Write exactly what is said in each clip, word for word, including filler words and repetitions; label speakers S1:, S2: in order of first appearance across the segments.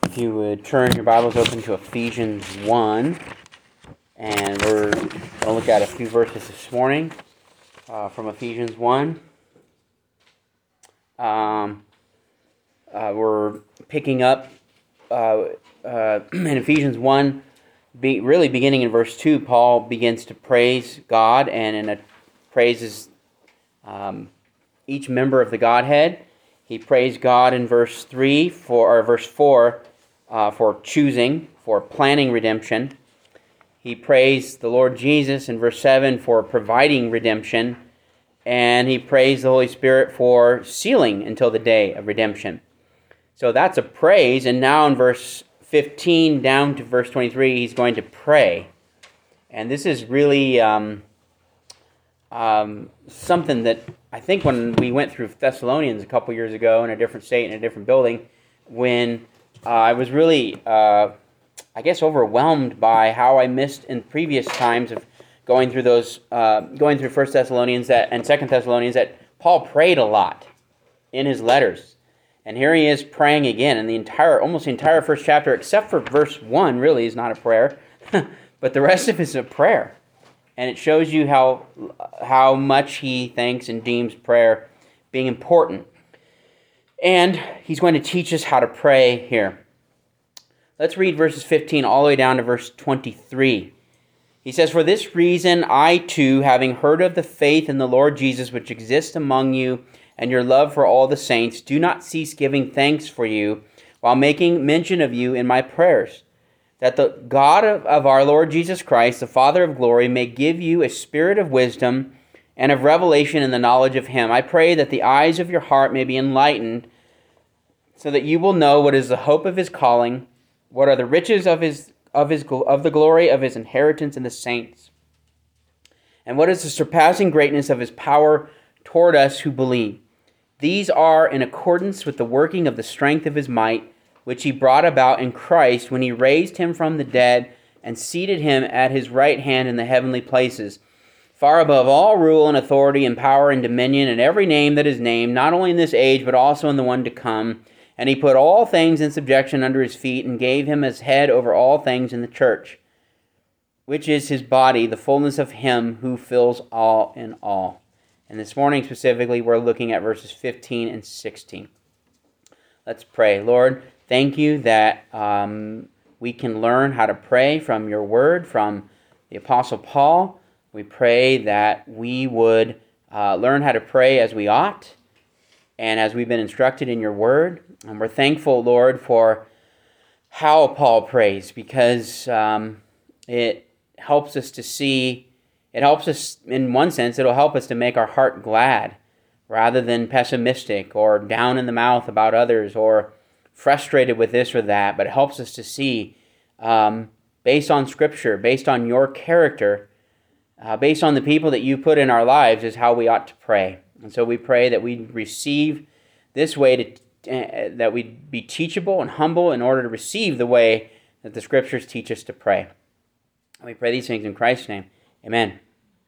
S1: If you would turn your Bibles open to Ephesians one, and we're going to look at a few verses this morning uh, from Ephesians one. Um, uh, we're picking up uh, uh, in Ephesians one, be, really beginning in verse two, Paul begins to praise God, and in a praises um, each member of the Godhead. He praised God in verse three for or verse four uh, for choosing, for planning redemption. He praised the Lord Jesus in verse seven for providing redemption, and he praised the Holy Spirit for sealing until the day of redemption. So that's a praise, and now in verse fifteen down to verse twenty-three, he's going to pray. And this is really um, um, something that I think when we went through Thessalonians a couple years ago in a different state, in a different building, when uh, I was really, uh, I guess, overwhelmed by how I missed in previous times of going through those, uh, going through First Thessalonians that and Second Thessalonians, that Paul prayed a lot in his letters. And here he is praying again, and the entire, almost the entire first chapter, except for verse one, really is not a prayer, but the rest of it is a prayer. And it shows you how how much he thinks and deems prayer being important. And he's going to teach us how to pray here. Let's read verses fifteen all the way down to verse twenty-three. He says, "For this reason I too, having heard of the faith in the Lord Jesus which exists among you, and your love for all the saints, do not cease giving thanks for you, while making mention of you in my prayers, that the God of, of our Lord Jesus Christ, the Father of glory, may give you a spirit of wisdom and of revelation in the knowledge of him. I pray that the eyes of your heart may be enlightened, so that you will know what is the hope of his calling, what are the riches of his of his of the glory of his inheritance in the saints, and what is the surpassing greatness of his power toward us who believe. These are in accordance with the working of the strength of his might, which he brought about in Christ when he raised him from the dead and seated him at his right hand in the heavenly places, far above all rule and authority and power and dominion and every name that is named, not only in this age but also in the one to come. And he put all things in subjection under his feet and gave him as head over all things in the church, which is his body, the fullness of him who fills all in all." And this morning specifically, we're looking at verses fifteen and sixteen. Let's pray. Lord, thank you that um, we can learn how to pray from your word, from the Apostle Paul. We pray that we would uh, learn how to pray as we ought and as we've been instructed in your word. And we're thankful, Lord, for how Paul prays, because um, it helps us to see, it helps us, in one sense, it'll help us to make our heart glad rather than pessimistic or down in the mouth about others or frustrated with this or that, but it helps us to see, um, based on Scripture, based on your character, uh, based on the people that you put in our lives, is how we ought to pray. And so we pray that we receive this way, to uh, that we be teachable and humble in order to receive the way that the Scriptures teach us to pray. And we pray these things in Christ's name. Amen.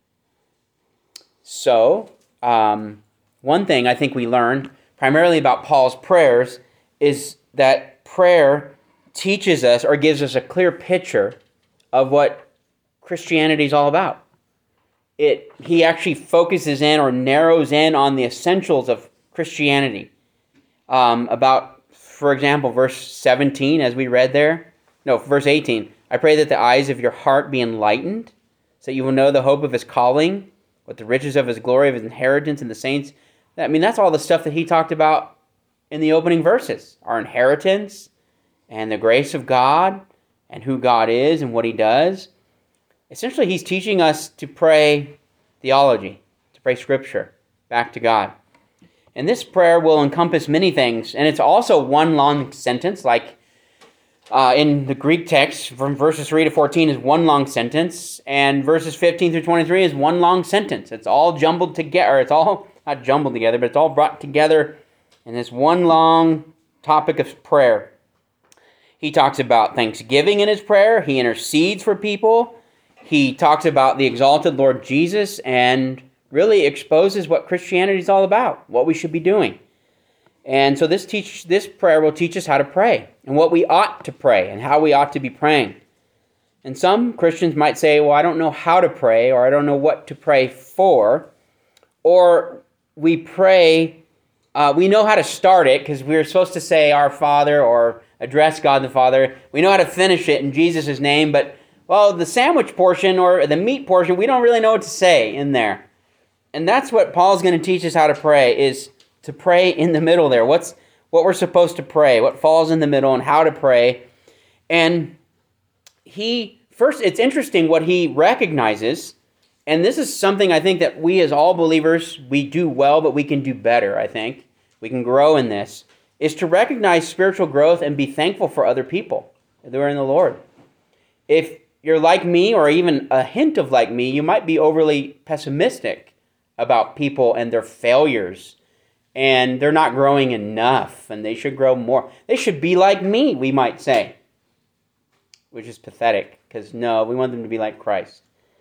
S1: So, um, one thing I think we learn primarily about Paul's prayers is that prayer teaches us or gives us a clear picture of what Christianity is all about. It he actually focuses in or narrows in on the essentials of Christianity. Um, about, for example, verse seventeen, as we read there. No, verse eighteen. "I pray that the eyes of your heart be enlightened, so that you will know the hope of his calling, what the riches of his glory, of his inheritance in the saints." I mean, that's all the stuff that he talked about in the opening verses. Our inheritance and the grace of God and who God is and what he does. Essentially, he's teaching us to pray theology, to pray Scripture back to God. And this prayer will encompass many things, and it's also one long sentence, like uh, in the Greek text, from verses three to fourteen is one long sentence, and verses fifteen through twenty-three is one long sentence. It's all jumbled together, it's all, not jumbled together, but it's all brought together in this one long topic of prayer. He talks about thanksgiving in his prayer, he intercedes for people, he talks about the exalted Lord Jesus, and really exposes what Christianity is all about, what we should be doing. And so this teach this prayer will teach us how to pray and what we ought to pray and how we ought to be praying. And some Christians might say, well, I don't know how to pray, or I don't know what to pray for. Or we pray, uh, we know how to start it because we're supposed to say our Father or address God the Father. We know how to finish it in Jesus' name, but, well, the sandwich portion or the meat portion, we don't really know what to say in there. And that's what Paul's going to teach us how to pray, is to pray in the middle there. What's what we're supposed to pray, what falls in the middle, and how to pray. And he, first, it's interesting what he recognizes, and this is something I think that we as all believers, we do well, but we can do better, I think. We can grow in this, is to recognize spiritual growth and be thankful for other people that are in the Lord. If you're like me, or even a hint of like me, you might be overly pessimistic about people and their failures, and they're not growing enough, and they should grow more. They should be like me, we might say, which is pathetic, because no, we want them to be like Christ.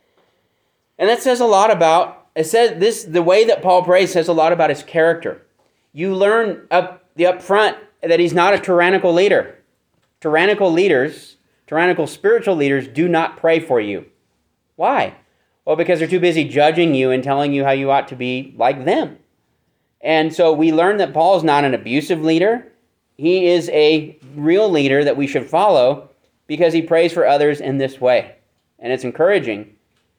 S1: And that says a lot about, it says this, the way that Paul prays says a lot about his character. You learn up the up front that he's not a tyrannical leader. Tyrannical leaders, tyrannical spiritual leaders do not pray for you. Why? Well, because they're too busy judging you and telling you how you ought to be like them. And so we learn that Paul is not an abusive leader. He is a real leader that we should follow because he prays for others in this way. And it's encouraging.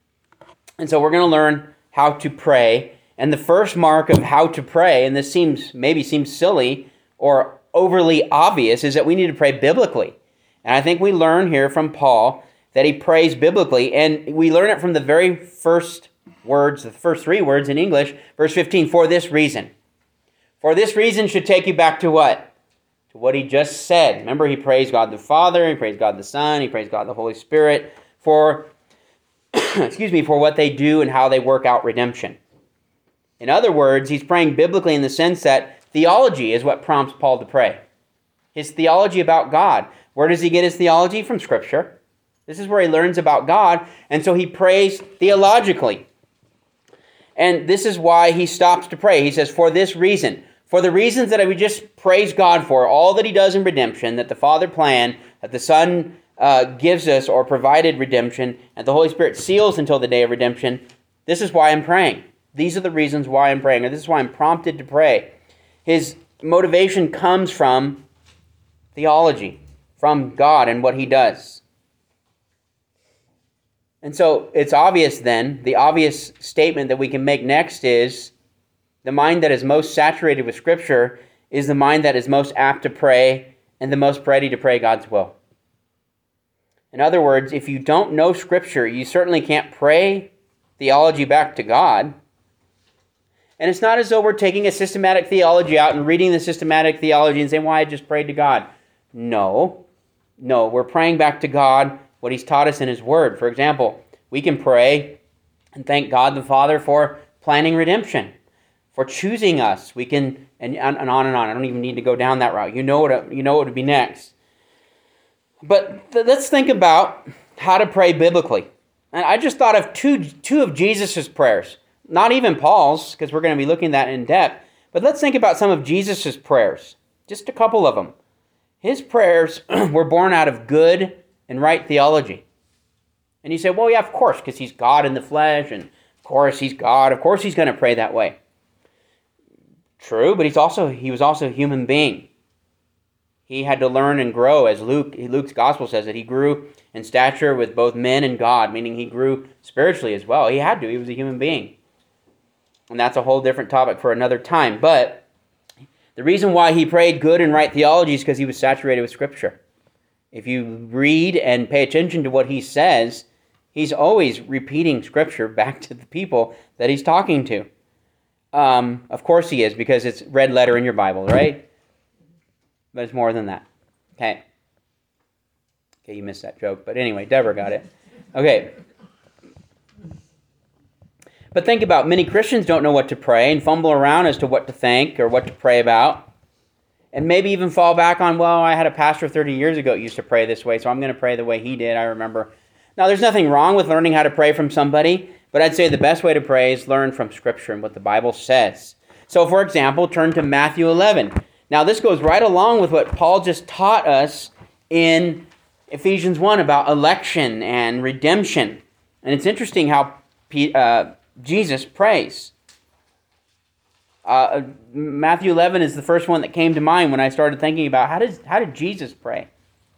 S1: And so we're going to learn how to pray. And the first mark of how to pray, and this seems maybe seems silly or overly obvious, is that we need to pray biblically. And I think we learn here from Paul that he prays biblically. And we learn it from the very first words, the first three words in English, verse fifteen, for this reason. For this reason should take you back to what? To what he just said. Remember, he praised God the Father, he praised God the Son, he praised God the Holy Spirit for, excuse me, for what they do and how they work out redemption. In other words, he's praying biblically in the sense that theology is what prompts Paul to pray. His theology about God. Where does he get his theology? From Scripture. This is where he learns about God, and so he prays theologically. And this is why he stops to pray. He says, for this reason, for the reasons that I would just praise God for, all that he does in redemption, that the Father planned, that the Son uh, gives us or provided redemption, and the Holy Spirit seals until the day of redemption, this is why I'm praying. These are the reasons why I'm praying, or this is why I'm prompted to pray. His motivation comes from theology, from God and what he does. And so it's obvious then, the obvious statement that we can make next is, the mind that is most saturated with Scripture is the mind that is most apt to pray and the most ready to pray God's will. In other words, if you don't know Scripture, you certainly can't pray theology back to God. And it's not as though we're taking a systematic theology out and reading the systematic theology and saying, well, I just prayed to God. No. No, we're praying back to God what he's taught us in his word. For example, we can pray and thank God the Father for planning redemption, for choosing us. We can, and, and on and on. I don't even need to go down that route. You know what, you know what would be next. But th- let's think about how to pray biblically. And I just thought of two, two of Jesus' prayers. Not even Paul's, because we're going to be looking at that in depth. But let's think about some of Jesus' prayers. Just a couple of them. His prayers were born out of good and right theology. And you say, well, yeah, of course, because he's God in the flesh, and of course he's God. Of course he's going to pray that way. True, but he's also he was also a human being. He had to learn and grow, as Luke Luke's gospel says, that he grew in stature with both men and God, meaning he grew spiritually as well. He had to. He was a human being. And that's a whole different topic for another time. But the reason why he prayed good and right theology is because he was saturated with Scripture. If you read and pay attention to what he says, he's always repeating Scripture back to the people that he's talking to. Um, of course he is, because it's red letter in your Bible, right? But it's more than that. Okay. Okay, you missed that joke. But anyway, Deborah got it. Okay. But think about, many Christians don't know what to pray and fumble around as to what to think or what to pray about. And maybe even fall back on, well, I had a pastor thirty years ago who used to pray this way, so I'm going to pray the way he did, I remember. Now, there's nothing wrong with learning how to pray from somebody, but I'd say the best way to pray is learn from Scripture and what the Bible says. So, for example, turn to Matthew eleven. Now, this goes right along with what Paul just taught us in Ephesians one about election and redemption. And it's interesting how uh, Jesus prays. Uh, Matthew eleven is the first one that came to mind when I started thinking about how did, how did Jesus pray?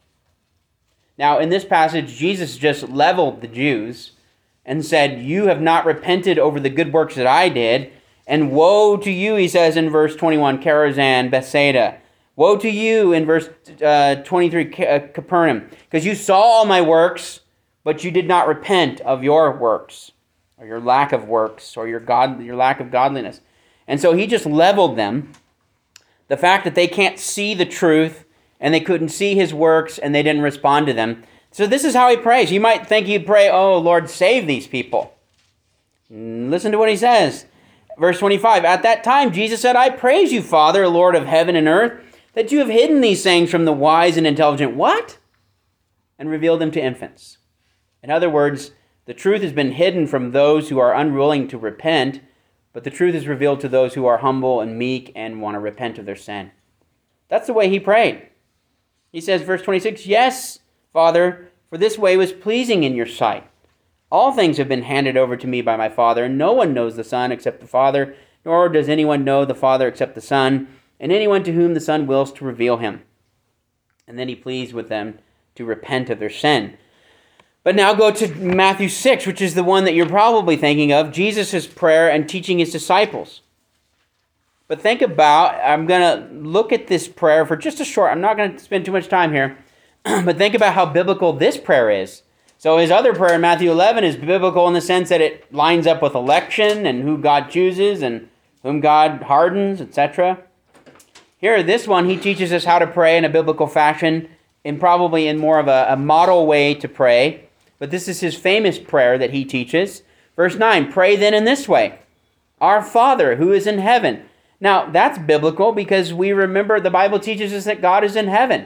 S1: Now, in this passage, Jesus just leveled the Jews and said, you have not repented over the good works that I did, and woe to you, he says in verse twenty-one, Chorazin, Bethsaida. Woe to you in verse uh, twenty-three, Capernaum, because you saw all my works, but you did not repent of your works, or your lack of works, or your God, your lack of godliness. And so he just leveled them. The fact that they can't see the truth, and they couldn't see his works, and they didn't respond to them. So this is how he prays. You might think he'd pray, oh, Lord, save these people. Listen to what he says. Verse twenty-five, at that time Jesus said, I praise you, Father, Lord of heaven and earth, that you have hidden these things from the wise and intelligent. What? And revealed them to infants. In other words, the truth has been hidden from those who are unwilling to repent, but the truth is revealed to those who are humble and meek and want to repent of their sin. That's the way he prayed. He says, verse twenty-six, yes, Father, for this way was pleasing in your sight. All things have been handed over to me by my Father, and no one knows the Son except the Father, nor does anyone know the Father except the Son, and anyone to whom the Son wills to reveal him. And then he pleads with them to repent of their sin. But now go to Matthew six, which is the one that you're probably thinking of, Jesus' prayer and teaching his disciples. But think about, I'm going to look at this prayer for just a short, I'm not going to spend too much time here, but think about how biblical this prayer is. So his other prayer in Matthew eleven is biblical in the sense that it lines up with election and who God chooses and whom God hardens, et cetera. Here, this one, he teaches us how to pray in a biblical fashion, in probably in more of a, a model way to pray. But this is his famous prayer that he teaches. Verse nine, pray then in this way, our Father who is in heaven. Now, that's biblical because we remember the Bible teaches us that God is in heaven.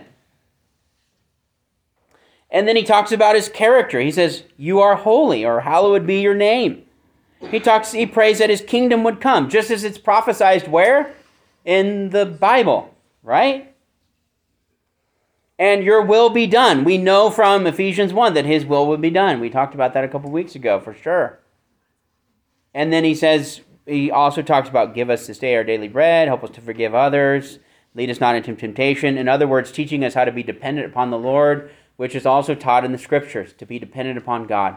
S1: And then he talks about his character. He says, you are holy, or hallowed be your name. He talks. He prays that his kingdom would come, just as it's prophesied where? In the Bible, right? And your will be done. We know from Ephesians one that his will would be done. We talked about that a couple weeks ago for sure. And then he says, he also talks about give us this day our daily bread, help us to forgive others, lead us not into temptation. In other words, teaching us how to be dependent upon the Lord, which is also taught in the Scriptures, to be dependent upon God.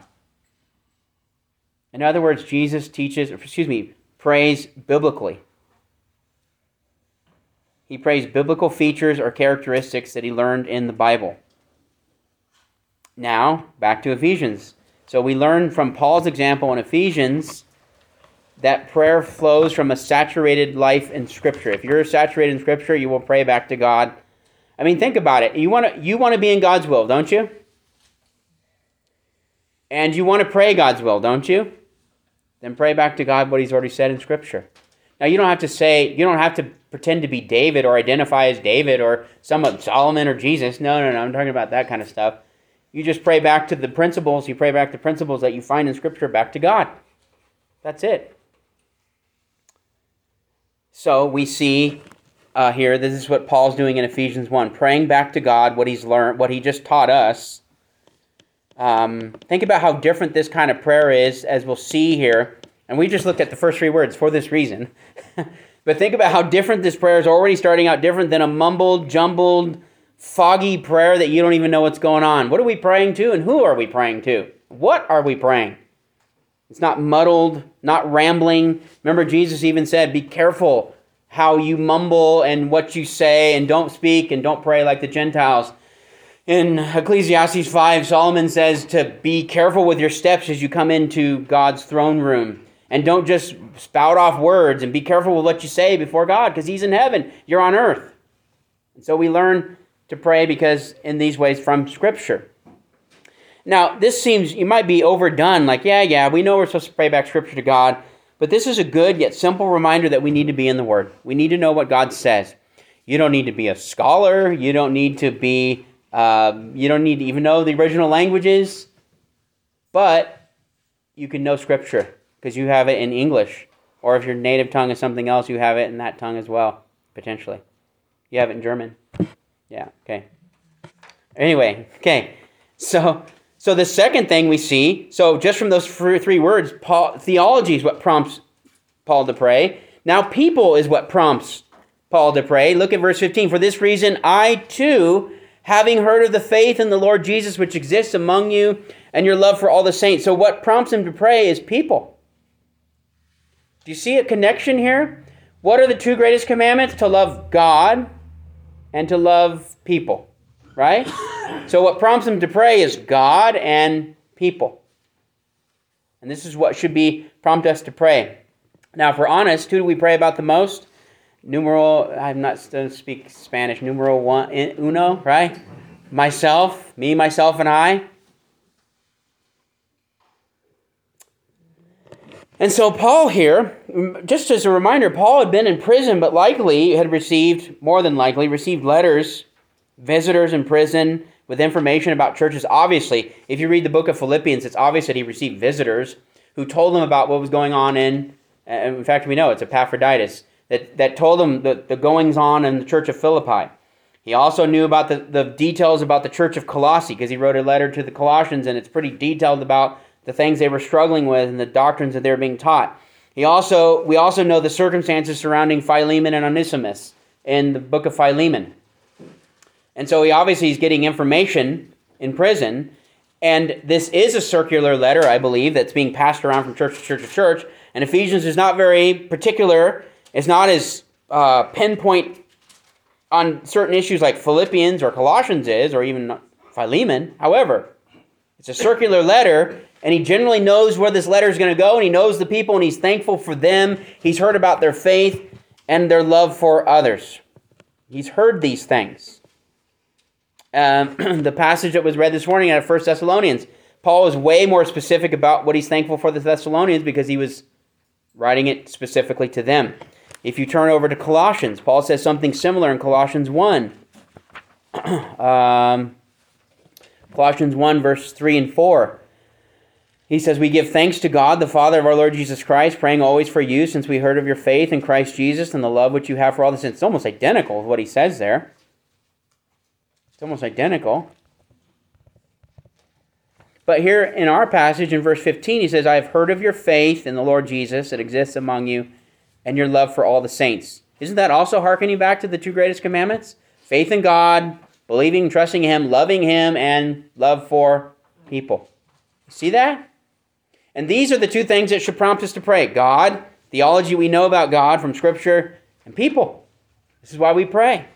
S1: In other words, Jesus teaches, or excuse me, prays biblically. He prays biblical features or characteristics that he learned in the Bible. Now, back to Ephesians. So we learn from Paul's example in Ephesians that prayer flows from a saturated life in Scripture. If you're saturated in Scripture, you will pray back to God. I mean, think about it. You want to you want to be in God's will, don't you? And you want to pray God's will, don't you? Then pray back to God what he's already said in Scripture. Now, you don't have to say, you don't have to pretend to be David or identify as David or some of Solomon or Jesus. No, no, no, I'm talking about that kind of stuff. You just pray back to the principles, you pray back the principles that you find in Scripture back to God. That's it. So we see uh, here, this is what Paul's doing in Ephesians one, praying back to God what he's learned, what he just taught us. Um, think about how different this kind of prayer is, as we'll see here. And we just looked at the first three words for this reason. But think about how different this prayer is, already starting out different than a mumbled, jumbled, foggy prayer that you don't even know what's going on. What are we praying to, and who are we praying to? What are we praying? It's not muddled, not rambling. Remember, Jesus even said, be careful how you mumble and what you say, and don't speak and don't pray like the Gentiles. In Ecclesiastes five, Solomon says to be careful with your steps as you come into God's throne room. And don't just spout off words, and be careful with what you say before God, because he's in heaven. You're on earth. And so we learn to pray because in these ways from Scripture. Now, this seems, you might be overdone, like, yeah, yeah, we know we're supposed to pray back Scripture to God, but this is a good yet simple reminder that we need to be in the Word. We need to know what God says. You don't need to be a scholar. You don't need to be, uh, you don't need to even know the original languages, but you can know Scripture because you have it in English. Or if your native tongue is something else, you have it in that tongue as well, potentially. You have it in German? Yeah, okay. Anyway, okay. So so the second thing we see, so just from those three words, Paul, theology is what prompts Paul to pray. Now people is what prompts Paul to pray. Look at verse fifteen. For this reason, I too, having heard of the faith in the Lord Jesus which exists among you and your love for all the saints. So what prompts him to pray is people. Do you see a connection here? What are the two greatest commandments? To love God and to love people, right? So what prompts him to pray is God and people. And this is what should be prompt us to pray. Now, if we're honest, who do we pray about the most? Numeral, I'm not going to speak Spanish, numeral one, uno, right? Myself, me, myself, and I. And so Paul here, just as a reminder, Paul had been in prison, but likely had received, more than likely, received letters, visitors in prison with information about churches. Obviously, if you read the book of Philippians, it's obvious that he received visitors who told him about what was going on in, in fact, we know it's Epaphroditus, that, that told him the, the goings-on in the church of Philippi. He also knew about the, the details about the church of Colossae, because he wrote a letter to the Colossians, and it's pretty detailed about the things they were struggling with and the doctrines that they were being taught. He also, we also know the circumstances surrounding Philemon and Onesimus in the book of Philemon. And so he obviously is getting information in prison, and this is a circular letter, I believe, that's being passed around from church to church to church. And Ephesians is not very particular. It's not as uh, pinpoint on certain issues like Philippians or Colossians is, or even Philemon. However, it's a circular letter, and he generally knows where this letter is going to go, and he knows the people, and he's thankful for them. He's heard about their faith and their love for others. He's heard these things. Um, the passage that was read this morning out of First Thessalonians, Paul is way more specific about what he's thankful for the Thessalonians because he was writing it specifically to them. If you turn over to Colossians, Paul says something similar in Colossians one. um, Colossians one, verse three and four. He says, we give thanks to God, the Father of our Lord Jesus Christ, praying always for you, since we heard of your faith in Christ Jesus and the love which you have for all the saints. It's almost identical with what he says there. It's almost identical. But here in our passage in verse fifteen, he says, I have heard of your faith in the Lord Jesus that exists among you and your love for all the saints. Isn't that also hearkening back to the two greatest commandments? Faith in God, believing, trusting him, loving him, and love for people. See that? And these are the two things that should prompt us to pray. God, theology we know about God from Scripture, and people. This is why we pray.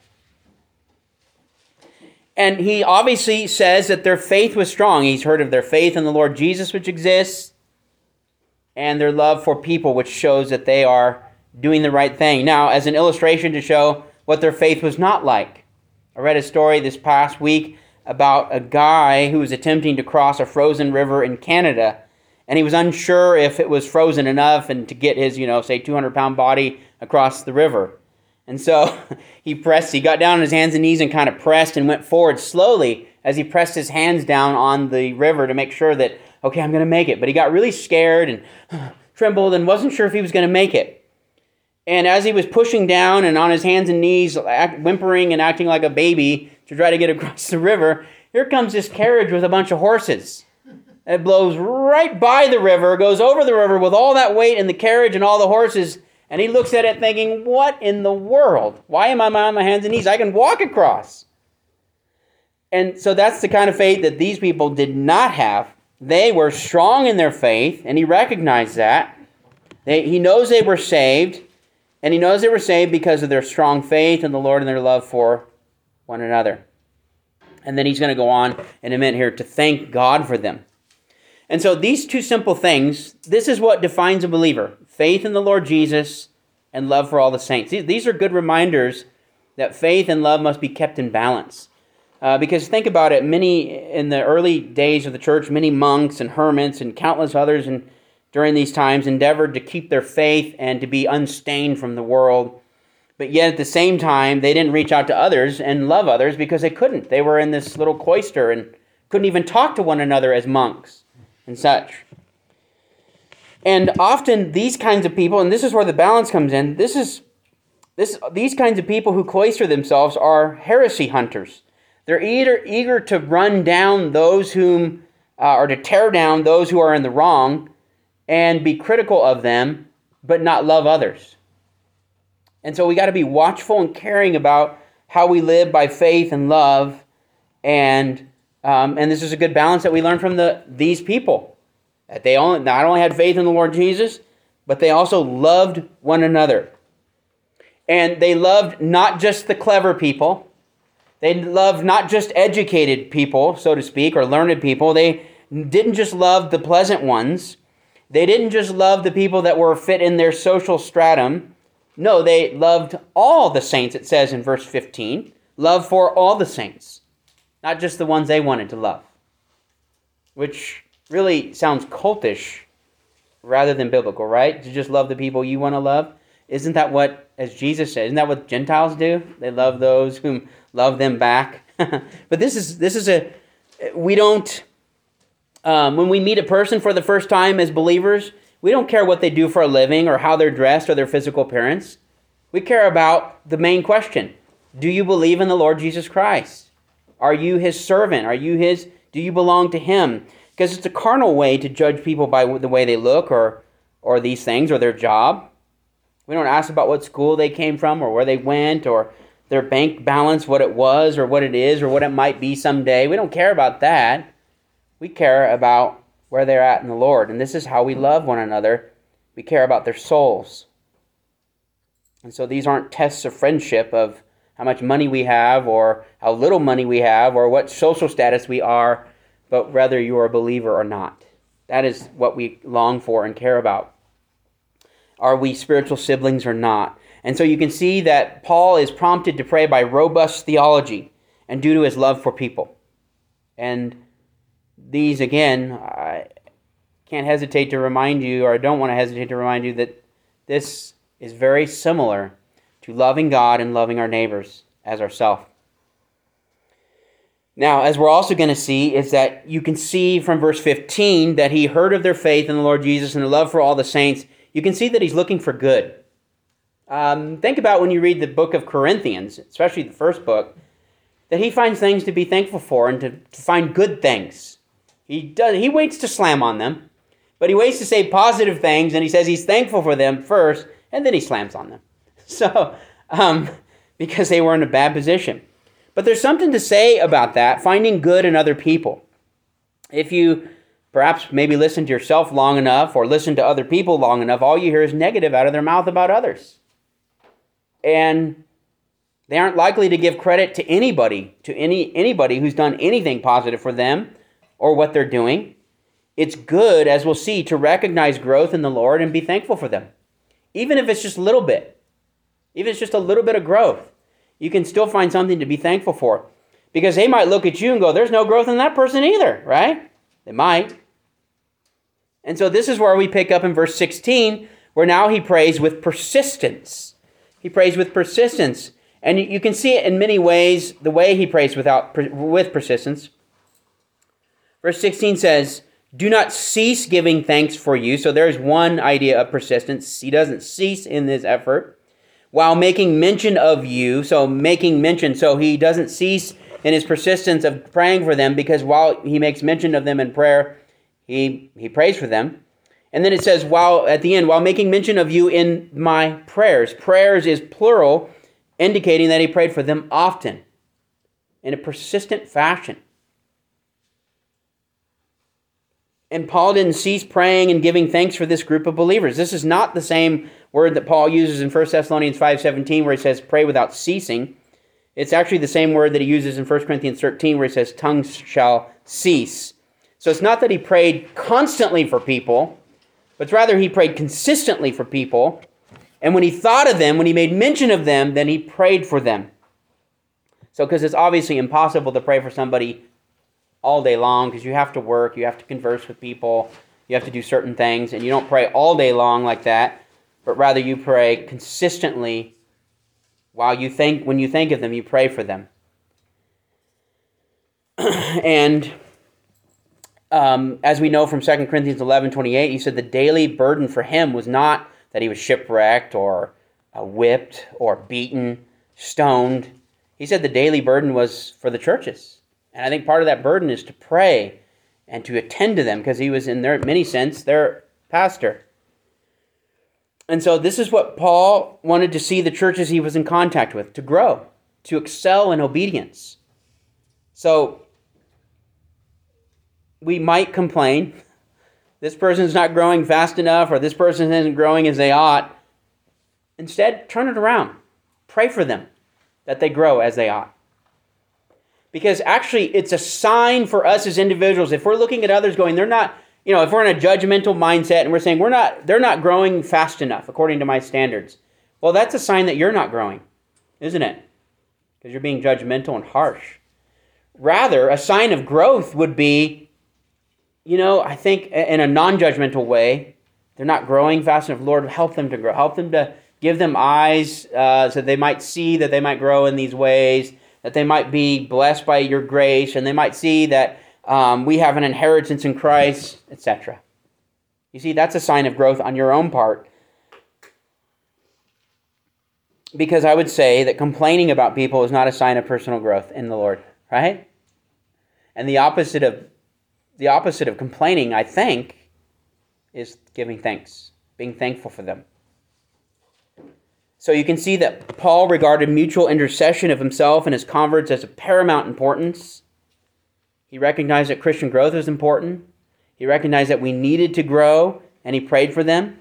S1: And he obviously says that their faith was strong. He's heard of their faith in the Lord Jesus, which exists, and their love for people, which shows that they are doing the right thing. Now, as an illustration to show what their faith was not like, I read a story this past week about a guy who was attempting to cross a frozen river in Canada, and he was unsure if it was frozen enough and to get his, you know, say two hundred pound body across the river. And so he pressed, he got down on his hands and knees and kind of pressed and went forward slowly as he pressed his hands down on the river to make sure that, okay, I'm going to make it. But he got really scared and trembled and wasn't sure if he was going to make it. And as he was pushing down and on his hands and knees, act, whimpering and acting like a baby to try to get across the river, here comes this carriage with a bunch of horses. It blows right by the river, goes over the river with all that weight in the carriage and all the horses, and he looks at it thinking, what in the world? Why am I on my hands and knees? I can walk across. And so that's the kind of faith that these people did not have. They were strong in their faith, and he recognized that. They, he knows they were saved, and he knows they were saved because of their strong faith in the Lord and their love for one another. And then he's going to go on in a minute here to thank God for them. And so these two simple things, this is what defines a believer. Faith in the Lord Jesus and love for all the saints. These are good reminders that faith and love must be kept in balance. Uh, because think about it, many, in the early days of the church, many monks and hermits and countless others and during these times endeavored to keep their faith and to be unstained from the world. But yet at the same time, they didn't reach out to others and love others because they couldn't. They were in this little cloister and couldn't even talk to one another as monks and such. And often these kinds of people, and this is where the balance comes in, this is This, these kinds of people who cloister themselves are heresy hunters. They're eager, eager to run down those whom, uh, or to tear down those who are in the wrong and be critical of them, but not love others. And so we got to be watchful and caring about how we live by faith and love. And um, and this is a good balance that we learn from the these people. That they only, not only had faith in the Lord Jesus, but they also loved one another. And they loved not just the clever people. They loved not just educated people, so to speak, or learned people. They didn't just love the pleasant ones. They didn't just love the people that were fit in their social stratum. No, they loved all the saints, it says in verse fifteen. Love for all the saints, not just the ones they wanted to love. Which really sounds cultish rather than biblical, right? To just love the people you want to love. Isn't that what, as Jesus said, isn't that what Gentiles do? They love those whom love them back. But this is this is a, we don't, um, when we meet a person for the first time as believers, we don't care what they do for a living or how they're dressed or their physical appearance. We care about the main question. Do you believe in the Lord Jesus Christ? Are you his servant? Are you his, do you belong to him? Because it's a carnal way to judge people by the way they look or or these things or their job. We don't ask about what school they came from or where they went or their bank balance, what it was or what it is or what it might be someday. We don't care about that. We care about where they're at in the Lord. And this is how we love one another. We care about their souls. And so these aren't tests of friendship of how much money we have or how little money we have or what social status we are, but whether you are a believer or not. That is what we long for and care about. Are we spiritual siblings or not? And so you can see that Paul is prompted to pray by robust theology and due to his love for people. And these, again, I can't hesitate to remind you, or I don't want to hesitate to remind you, that this is very similar to loving God and loving our neighbors as ourselves. Now, as we're also going to see, is that you can see from verse fifteen that he heard of their faith in the Lord Jesus and their love for all the saints. You can see that he's looking for good. Um, think about when you read the book of Corinthians, especially the first book, that he finds things to be thankful for and to, to find good things. He does. He waits to slam on them, but he waits to say positive things, and he says he's thankful for them first, and then he slams on them. So, um, because they were in a bad position. But there's something to say about that, finding good in other people. If you perhaps maybe listen to yourself long enough or listen to other people long enough, all you hear is negative out of their mouth about others. And they aren't likely to give credit to anybody, to any anybody who's done anything positive for them or what they're doing. It's good, as we'll see, to recognize growth in the Lord and be thankful for them. Even if it's just a little bit. Even if it's just a little bit of growth. You can still find something to be thankful for. Because they might look at you and go, there's no growth in that person either, right? They might. And so this is where we pick up in verse sixteen, where now he prays with persistence. He prays with persistence. And you can see it in many ways, the way he prays without with persistence. Verse sixteen says, do not cease giving thanks for you. So there's one idea of persistence. He doesn't cease in his effort. While making mention of you, so making mention, so he doesn't cease in his persistence of praying for them, because while he makes mention of them in prayer, he, he prays for them. And then it says, while at the end, while making mention of you in my prayers. Prayers is plural, indicating that he prayed for them often, in a persistent fashion. And Paul didn't cease praying and giving thanks for this group of believers. This is not the same word that Paul uses in First Thessalonians five seventeen, where he says, pray without ceasing. It's actually the same word that he uses in First Corinthians thirteen, where he says, tongues shall cease. So it's not that he prayed constantly for people, but rather he prayed consistently for people. And when he thought of them, when he made mention of them, then he prayed for them. So because it's obviously impossible to pray for somebody all day long, because you have to work, you have to converse with people, you have to do certain things, and you don't pray all day long like that, but rather you pray consistently. While you think, when you think of them, you pray for them. And um, as we know from Second Corinthians eleven twenty-eight, he said the daily burden for him was not that he was shipwrecked or uh, whipped or beaten, stoned. He said the daily burden was for the churches. And I think part of that burden is to pray and to attend to them, because he was, in their many sense, their pastor. And so this is what Paul wanted to see the churches he was in contact with, to grow, to excel in obedience. So we might complain, this person's not growing fast enough, or this person isn't growing as they ought. Instead, turn it around. Pray for them that they grow as they ought. Because actually, it's a sign for us as individuals. If we're looking at others going, they're not, you know, if we're in a judgmental mindset and we're saying, we're not, they're not growing fast enough according to my standards. Well, that's a sign that you're not growing, isn't it? Because you're being judgmental and harsh. Rather, a sign of growth would be, you know, I think in a non-judgmental way, they're not growing fast enough. Lord, help them to grow. Help them to give them eyes uh, so they might see that they might grow in these ways, that they might be blessed by your grace, and they might see that um, we have an inheritance in Christ, et cetera. You see, that's a sign of growth on your own part. Because I would say that complaining about people is not a sign of personal growth in the Lord, right? And the opposite of the opposite of complaining, I think, is giving thanks, being thankful for them. So you can see that Paul regarded mutual intercession of himself and his converts as of paramount importance. He recognized that Christian growth was important. He recognized that we needed to grow, and he prayed for them.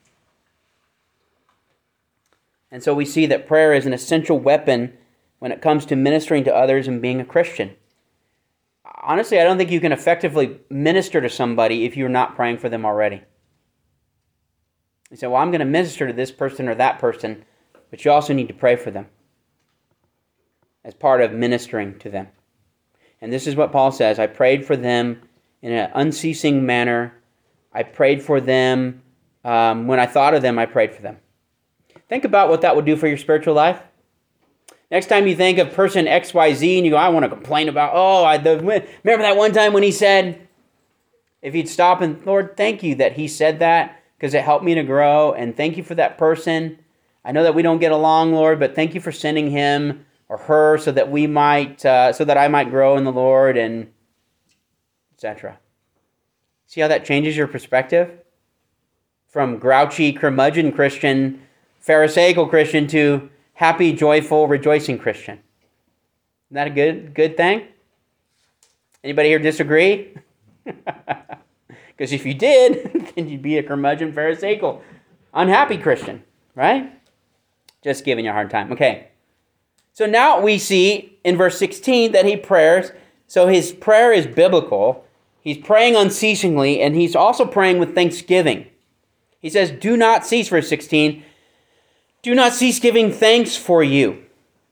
S1: And so we see that prayer is an essential weapon when it comes to ministering to others and being a Christian. Honestly, I don't think you can effectively minister to somebody if you're not praying for them already. You say, well, I'm going to minister to this person or that person, but you also need to pray for them as part of ministering to them. And this is what Paul says, I prayed for them in an unceasing manner. I prayed for them. Um, when I thought of them, I prayed for them. Think about what that would do for your spiritual life. Next time you think of person X Y Z and you go, I want to complain about, oh, I the, remember that one time when he said, if you'd stop and, Lord, thank you that he said that, because it helped me to grow, and thank you for that person. I know that we don't get along, Lord, but thank you for sending him or her so that we might, uh, so that I might grow in the Lord, and et cetera. See how that changes your perspective? From grouchy, curmudgeon Christian, Pharisaical Christian to happy, joyful, rejoicing Christian. Isn't that a good, good thing? Anybody here disagree? Because if you did, then you'd be a curmudgeon, Pharisaical, unhappy Christian, right? Just giving you a hard time. Okay. So now we see in verse sixteen that he prays. So his prayer is biblical. He's praying unceasingly, and he's also praying with thanksgiving. He says, do not cease, verse sixteen, do not cease giving thanks for you.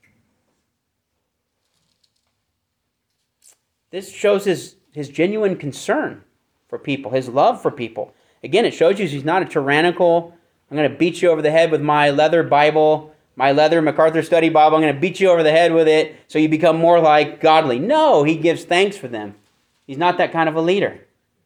S1: This shows his, his genuine concern for people, his love for people. Again, it shows you he's not a tyrannical, I'm going to beat you over the head with my leather Bible, my leather MacArthur Study Bible, I'm going to beat you over the head with it so you become more like godly. No, he gives thanks for them. He's not that kind of a leader.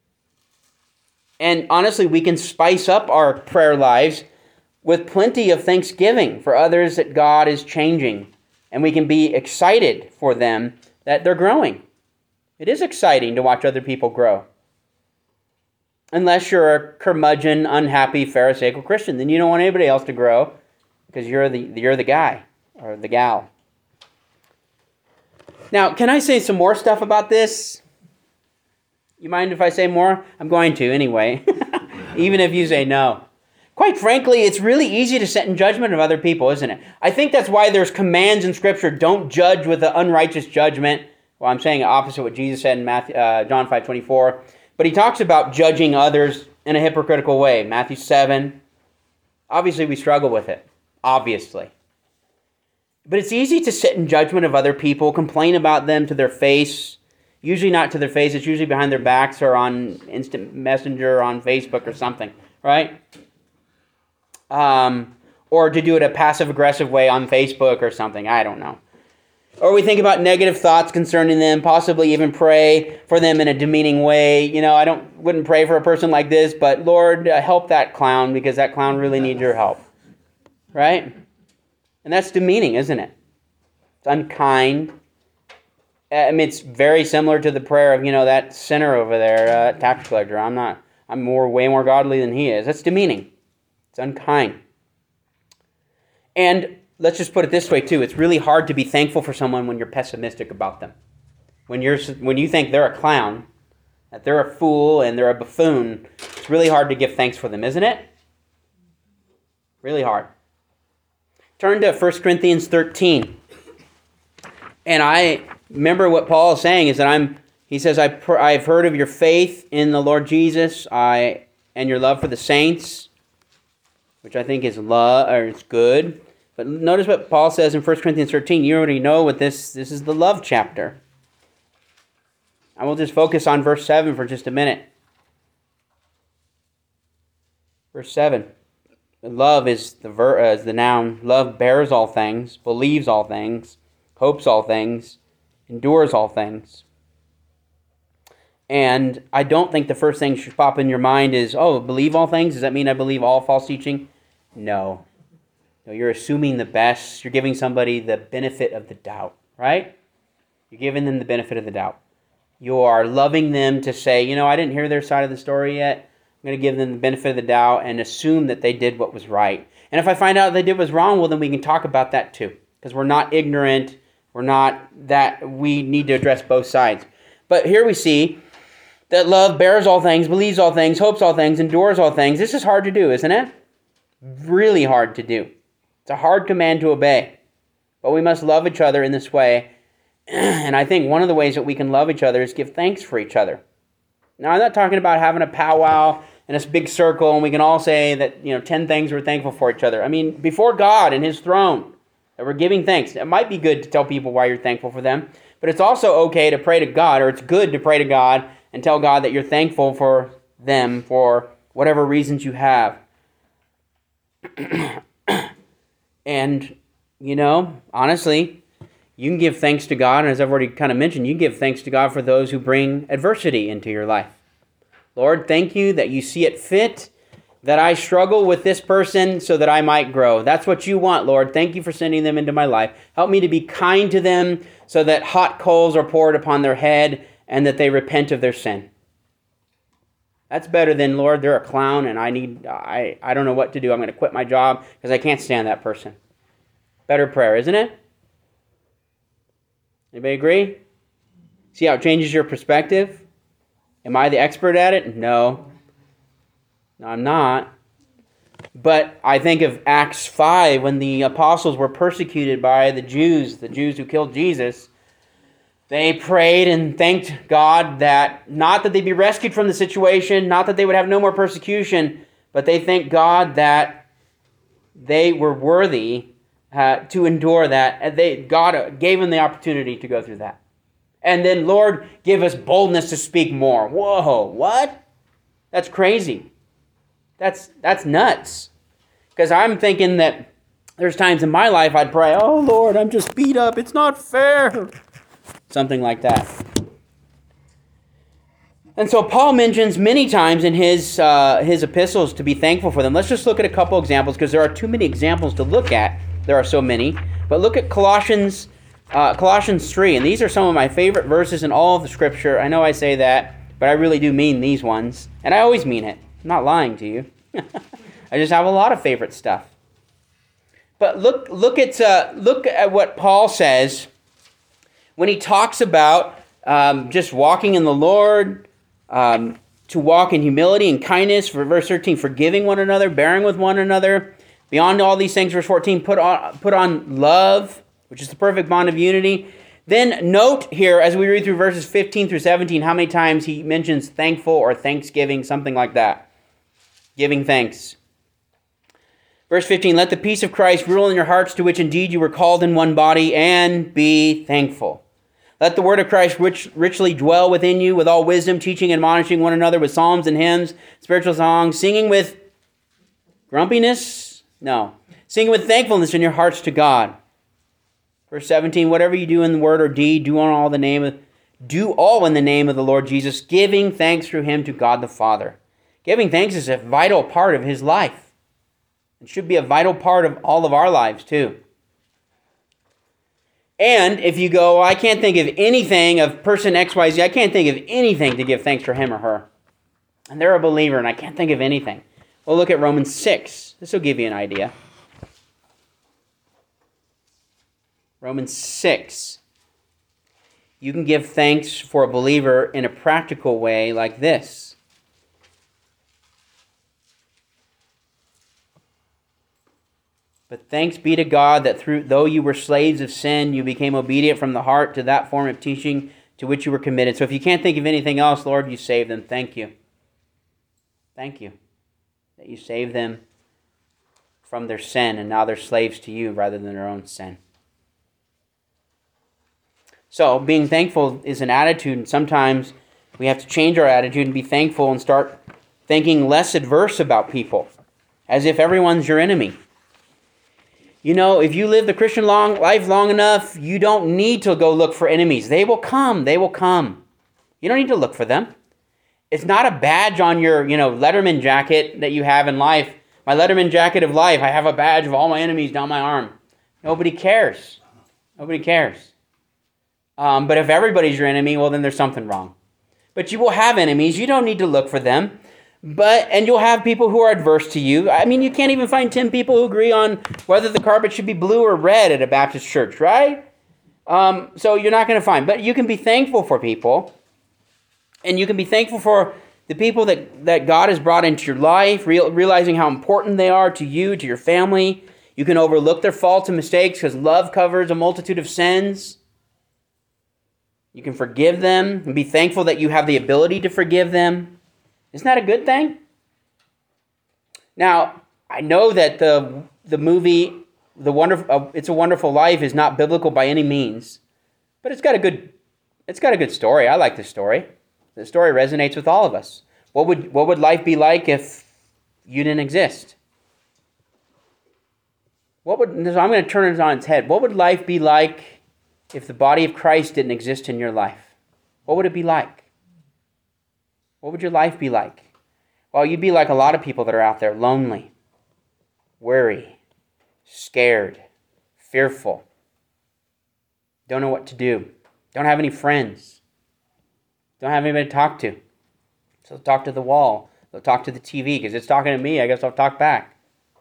S1: And honestly, we can spice up our prayer lives with plenty of thanksgiving for others that God is changing. And we can be excited for them that they're growing. It is exciting to watch other people grow. Unless you're a curmudgeon, unhappy, Pharisaical Christian, then you don't want anybody else to grow because you're the you're the guy or the gal. Now, can I say some more stuff about this? You mind if I say more? I'm going to anyway, even if you say no. Quite frankly, it's really easy to sit in judgment of other people, isn't it? I think that's why there's commands in Scripture, don't judge with an unrighteous judgment. Well, I'm saying opposite what Jesus said in Matthew, uh, John five twenty-four. But he talks about judging others in a hypocritical way. Matthew seven. Obviously, we struggle with it. Obviously. But it's easy to sit in judgment of other people, complain about them to their face. Usually not to their face. It's usually behind their backs or on instant messenger or on Facebook or something. Right? Um, or to do it a passive-aggressive way on Facebook or something. I don't know. Or we think about negative thoughts concerning them, possibly even pray for them in a demeaning way. You know, I don't wouldn't pray for a person like this, but Lord, uh, help that clown because that clown really needs your help. Right? And that's demeaning, isn't it? It's unkind. I mean, it's very similar to the prayer of, you know, that sinner over there, uh, tax collector. I'm not, I'm more, way more godly than he is. That's demeaning. It's unkind. And let's just put it this way, too. It's really hard to be thankful for someone when you're pessimistic about them. When you're, when you think they're a clown, that they're a fool and they're a buffoon, it's really hard to give thanks for them, isn't it? Really hard. Turn to First Corinthians thirteen. And I remember what Paul is saying is that I'm, he says, I pr- I've heard of your faith in the Lord Jesus I and your love for the saints, which I think is love, or it's good. But notice what Paul says in First Corinthians thirteen. You already know what this, this is the love chapter. I will just focus on verse seven for just a minute. Verse seven. Love is the ver- uh, is the noun. Love bears all things, believes all things, hopes all things, endures all things. And I don't think the first thing should pop in your mind is, oh, believe all things? Does that mean I believe all false teaching? No. No, you're assuming the best. You're giving somebody the benefit of the doubt, right? You're giving them the benefit of the doubt. You are loving them to say, you know, I didn't hear their side of the story yet. I'm going to give them the benefit of the doubt and assume that they did what was right. And if I find out they did what was wrong, well, then we can talk about that too. Because we're not ignorant. We're not that we need to address both sides. But here we see that love bears all things, believes all things, hopes all things, endures all things. This is hard to do, isn't it? Really hard to do. It's a hard command to obey. But we must love each other in this way. And I think one of the ways that we can love each other is give thanks for each other. Now, I'm not talking about having a powwow in this big circle and we can all say that, you know, ten things we're thankful for each other. I mean, before God and His throne, that we're giving thanks. It might be good to tell people why you're thankful for them, but it's also okay to pray to God, or it's good to pray to God and tell God that you're thankful for them for whatever reasons you have. And, you know, honestly, you can give thanks to God, and as I've already kind of mentioned, you give thanks to God for those who bring adversity into your life. Lord, thank you that you see it fit that I struggle with this person so that I might grow. That's what you want, Lord. Thank you for sending them into my life. Help me to be kind to them so that hot coals are poured upon their head and that they repent of their sin. That's better than, Lord, they're a clown and I need, I, I don't know what to do. I'm going to quit my job because I can't stand that person. Better prayer, isn't it? Anybody agree? See how it changes your perspective? Am I the expert at it? No. No, I'm not. But I think of Acts five when the apostles were persecuted by the Jews, the Jews who killed Jesus. They prayed and thanked God that, not that they'd be rescued from the situation, not that they would have no more persecution, but they thanked God that they were worthy Uh, to endure that. And they, God gave them the opportunity to go through that. And then, Lord, give us boldness to speak more. Whoa, what? That's crazy. That's that's nuts. Because I'm thinking that there's times in my life I'd pray, oh, Lord, I'm just beat up. It's not fair. Something like that. And so Paul mentions many times in his uh, his epistles to be thankful for them. Let's just look at a couple examples because there are too many examples to look at. There are so many. But look at Colossians uh, Colossians three. And these are some of my favorite verses in all of the Scripture. I know I say that, but I really do mean these ones. And I always mean it. I'm not lying to you. I just have a lot of favorite stuff. But look look at, uh, look at what Paul says when he talks about um, just walking in the Lord, um, to walk in humility and kindness. For verse thirteen, forgiving one another, bearing with one another. Beyond all these things, verse fourteen, put on, put on love, which is the perfect bond of unity. Then note here, as we read through verses fifteen through seventeen, how many times he mentions thankful or thanksgiving, something like that. Giving thanks. Verse fifteen, let the peace of Christ rule in your hearts, to which indeed you were called in one body, and be thankful. Let the word of Christ rich, richly dwell within you, with all wisdom, teaching and admonishing one another with psalms and hymns, spiritual songs, singing with grumpiness. No. Sing with thankfulness in your hearts to God. Verse seventeen, whatever you do in word or deed, do on all the name of, do all in the name of the Lord Jesus, giving thanks through him to God the Father. Giving thanks is a vital part of his life. It should be a vital part of all of our lives too. And if you go, well, I can't think of anything of person X Y Z, I can't think of anything to give thanks for him or her. And they're a believer and I can't think of anything. Well, look at Romans six. This will give you an idea. Romans six. You can give thanks for a believer in a practical way like this. But thanks be to God that through though you were slaves of sin, you became obedient from the heart to that form of teaching to which you were committed. So if you can't think of anything else, Lord, you saved them. Thank you. Thank you that you saved them from their sin, and now they're slaves to you rather than their own sin. So being thankful is an attitude, and sometimes we have to change our attitude and be thankful and start thinking less adverse about people, as if everyone's your enemy. You know, if you live the Christian long life long enough, you don't need to go look for enemies. They will come. They will come. You don't need to look for them. It's not a badge on your, you know, Letterman jacket that you have in life. My Letterman jacket of life, I have a badge of all my enemies down my arm. Nobody cares. Nobody cares. Um, but if everybody's your enemy, well, then there's something wrong. But you will have enemies. You don't need to look for them. But and you'll have people who are adverse to you. I mean, you can't even find ten people who agree on whether the carpet should be blue or red at a Baptist church, right? Um, so you're not going to find. But you can be thankful for people. And you can be thankful for the people that, that God has brought into your life, real, realizing how important they are to you, to your family. You can overlook their faults and mistakes because love covers a multitude of sins. You can forgive them and be thankful that you have the ability to forgive them. Isn't that a good thing? Now, I know that the the movie The Wonderful uh, It's a Wonderful Life is not biblical by any means, but it's got a good it's got a good story. I like the story. The story resonates with all of us. What would what would life be like if you didn't exist? What would so I'm going to turn it on its head. What would life be like if the body of Christ didn't exist in your life? What would it be like? What would your life be like? Well, you'd be like a lot of people that are out there, lonely, worried, scared, fearful, don't know what to do, don't have any friends, don't have anybody to talk to. So talk to the wall. They'll talk to the T V because it's talking to me. I guess I'll talk back.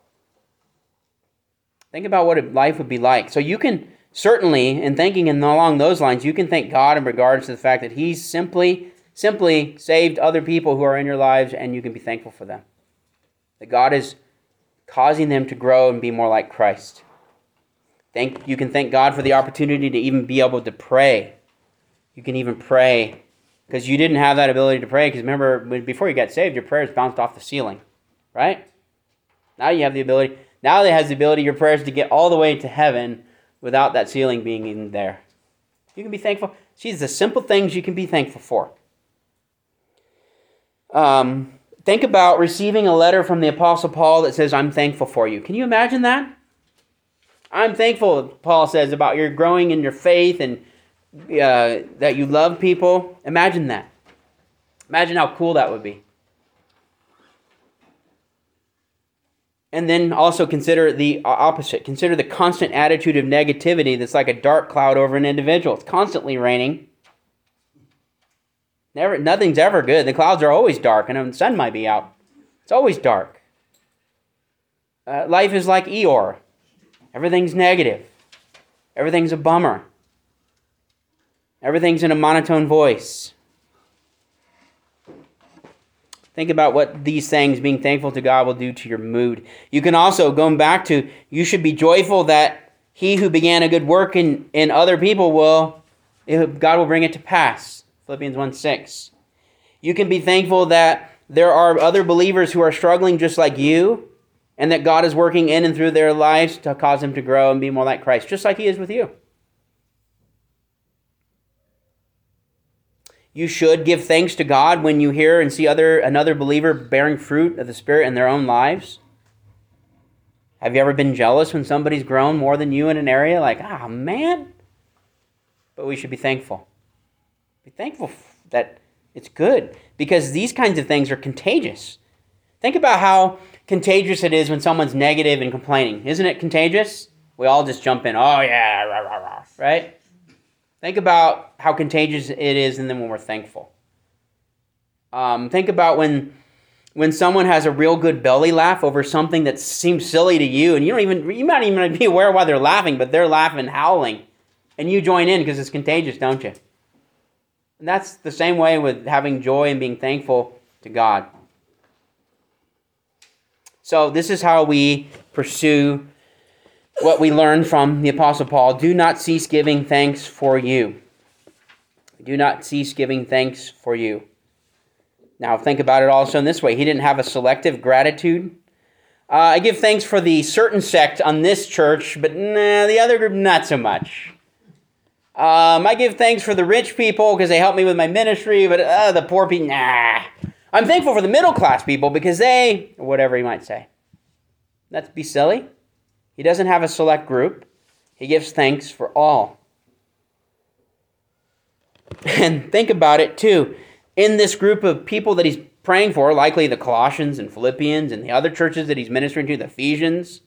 S1: Think about what life would be like. So you can certainly, in thinking along those lines, you can thank God in regards to the fact that He's simply, simply saved other people who are in your lives, and you can be thankful for them. That God is causing them to grow and be more like Christ. Thank, you can thank God for the opportunity to even be able to pray. You can even pray because you didn't have that ability to pray. Because remember, before you got saved, your prayers bounced off the ceiling, right? Now you have the ability. Now it has the ability, your prayers, to get all the way to heaven without that ceiling being in there. You can be thankful. See, the simple things you can be thankful for. Um, think about receiving a letter from the Apostle Paul that says, I'm thankful for you. Can you imagine that? I'm thankful, Paul says, about your growing in your faith and uh, that you love people. Imagine that. Imagine how cool that would be. And then also consider the opposite. Consider the constant attitude of negativity that's like a dark cloud over an individual. It's constantly raining. Never, nothing's ever good. The clouds are always dark, and the sun might be out. It's always dark. Uh, life is like Eeyore. Everything's negative. Everything's a bummer. Everything's in a monotone voice. Think about what these things, being thankful to God, will do to your mood. You can also, going back to, you should be joyful that He who began a good work in, in other people will, God will bring it to pass. Philippians one six. You can be thankful that there are other believers who are struggling just like you, and that God is working in and through their lives to cause them to grow and be more like Christ, just like He is with you. You should give thanks to God when you hear and see other another believer bearing fruit of the Spirit in their own lives. Have you ever been jealous when somebody's grown more than you in an area? Like, ah, oh, man. But we should be thankful. Be thankful that it's good, because these kinds of things are contagious. Think about how contagious it is when someone's negative and complaining. Isn't it contagious? we all just jump in, oh yeah, rah, rah, rah, right? Think about how contagious it is, and then when we're thankful. Um, think about when when someone has a real good belly laugh over something that seems silly to you, and you don't even you might even be aware why they're laughing, but they're laughing, howling, and you join in because it's contagious, don't you? And that's the same way with having joy and being thankful to God. So this is how we pursue what we learned from the Apostle Paul. Do not cease giving thanks for you. Do not cease giving thanks for you. Now think about it also in this way. He didn't have a selective gratitude. Uh, I give thanks for the certain sect on this church, but nah, the other group, not so much. Um, I give thanks for the rich people because they help me with my ministry, but uh, the poor people, nah. I'm thankful for the middle class people because they, whatever he might say. That's be silly. He doesn't have a select group. He gives thanks for all. And think about it too. In this group of people that he's praying for, likely the Colossians and Philippians and the other churches that he's ministering to, the Ephesians,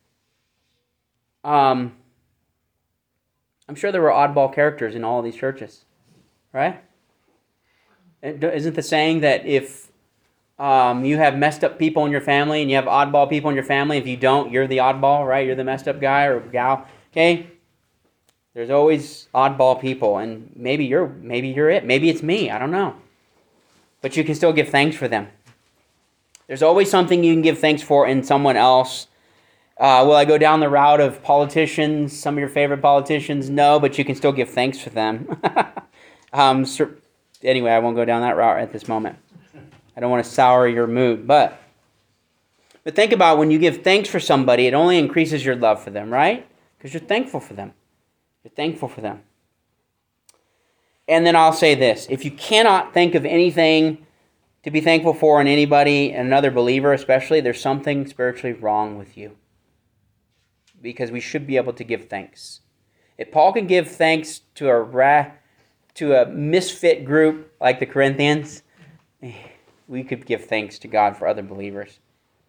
S1: um, I'm sure there were oddball characters in all of these churches, right? Isn't the saying that if um, you have messed up people in your family and you have oddball people in your family, if you don't, you're the oddball, right? You're the messed up guy or gal, okay? There's always oddball people, and maybe you're maybe you're it. Maybe it's me. I don't know. But you can still give thanks for them. There's always something you can give thanks for in someone else. Uh, will I go down the route of politicians, some of your favorite politicians? No, but you can still give thanks for them. um, so, anyway, I won't go down that route at this moment. I don't want to sour your mood. But, but think about when you give thanks for somebody, it only increases your love for them, right? Because you're thankful for them. You're thankful for them. And then I'll say this. If you cannot think of anything to be thankful for in anybody, and another believer especially, there's something spiritually wrong with you. Because we should be able to give thanks. If Paul can give thanks to a ra- to a misfit group like the Corinthians, we could give thanks to God for other believers.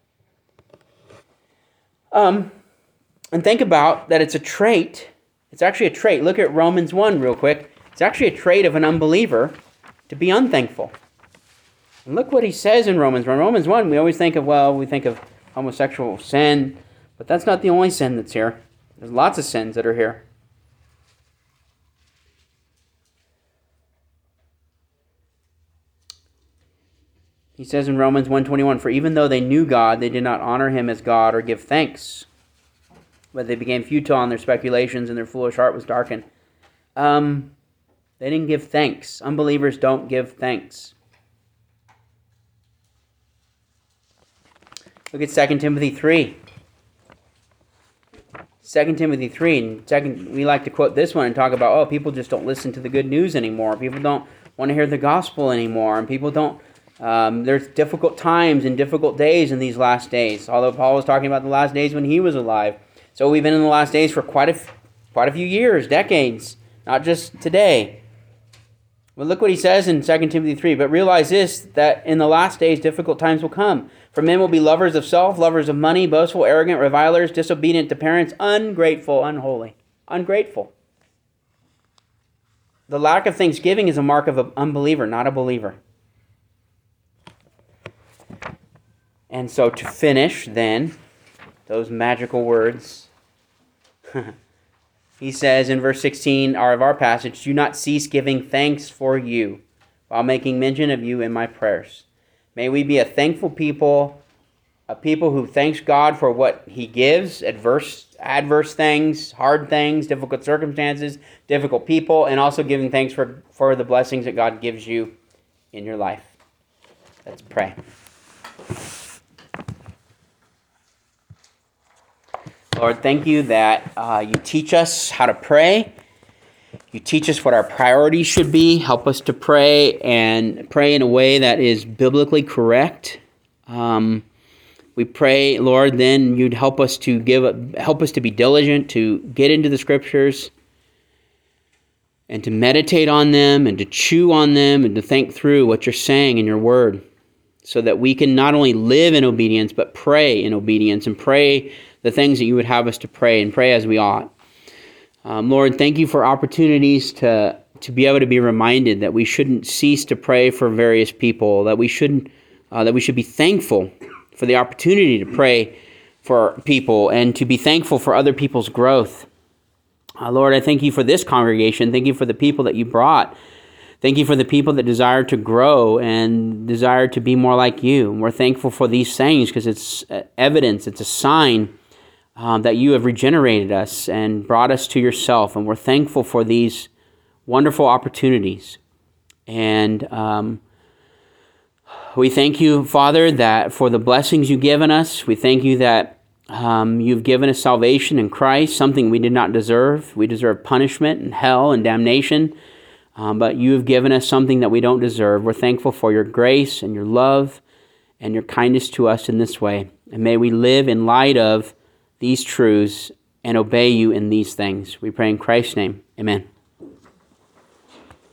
S1: Um, and think about that it's a trait. It's actually a trait. Look at Romans one real quick. It's actually a trait of an unbeliever to be unthankful. And look what he says in Romans one. Romans one, we always think of, well, we think of homosexual sin, but that's not the only sin that's here. There's lots of sins that are here. He says in Romans one twenty-one, for even though they knew God, they did not honor him as God or give thanks. But they became futile in their speculations and their foolish heart was darkened. Um, they didn't give thanks. Unbelievers don't give thanks. Look at Second Timothy three. Second Timothy three, and second, we like to quote this one and talk about, oh, people just don't listen to the good news anymore. People don't want to hear the gospel anymore. And people don't, um, there's difficult times and difficult days in these last days. Although Paul was talking about the last days when he was alive. So we've been in the last days for quite a, quite a few years, decades, not just today. But look what he says in Second Timothy three. But realize this, that in the last days difficult times will come. For men will be lovers of self, lovers of money, boastful, arrogant, revilers, disobedient to parents, ungrateful, unholy. Ungrateful. The lack of thanksgiving is a mark of an unbeliever, not a believer. And so to finish, then, those magical words, he says in verse sixteen of our passage, do not cease giving thanks for you, while making mention of you in my prayers. May we be a thankful people, a people who thanks God for what he gives, adverse, adverse things, hard things, difficult circumstances, difficult people, and also giving thanks for, for the blessings that God gives you in your life. Let's pray. Lord, thank you that uh, you teach us how to pray. You teach us what our priorities should be. Help us to pray and pray in a way that is biblically correct. Um, we pray, Lord, then you'd help us to give, help us to be diligent, to get into the Scriptures, and to meditate on them, and to chew on them, and to think through what you're saying in your Word, so that we can not only live in obedience, but pray in obedience, and pray the things that you would have us to pray and pray as we ought. Um, Lord, thank you for opportunities to, to be able to be reminded that we shouldn't cease to pray for various people, that we shouldn't, uh, that we should be thankful for the opportunity to pray for people and to be thankful for other people's growth. Uh, Lord, I thank you for this congregation. Thank you for the people that you brought. Thank you for the people that desire to grow and desire to be more like you. And we're thankful for these things because it's evidence, it's a sign um, that you have regenerated us and brought us to yourself. And we're thankful for these wonderful opportunities. And um, we thank you, Father, that for the blessings you've given us. We thank you that um, you've given us salvation in Christ, something we did not deserve. We deserve punishment and hell and damnation. Um, but you have given us something that we don't deserve. We're thankful for your grace and your love and your kindness to us in this way. And may we live in light of these truths and obey you in these things. We pray in Christ's name. Amen.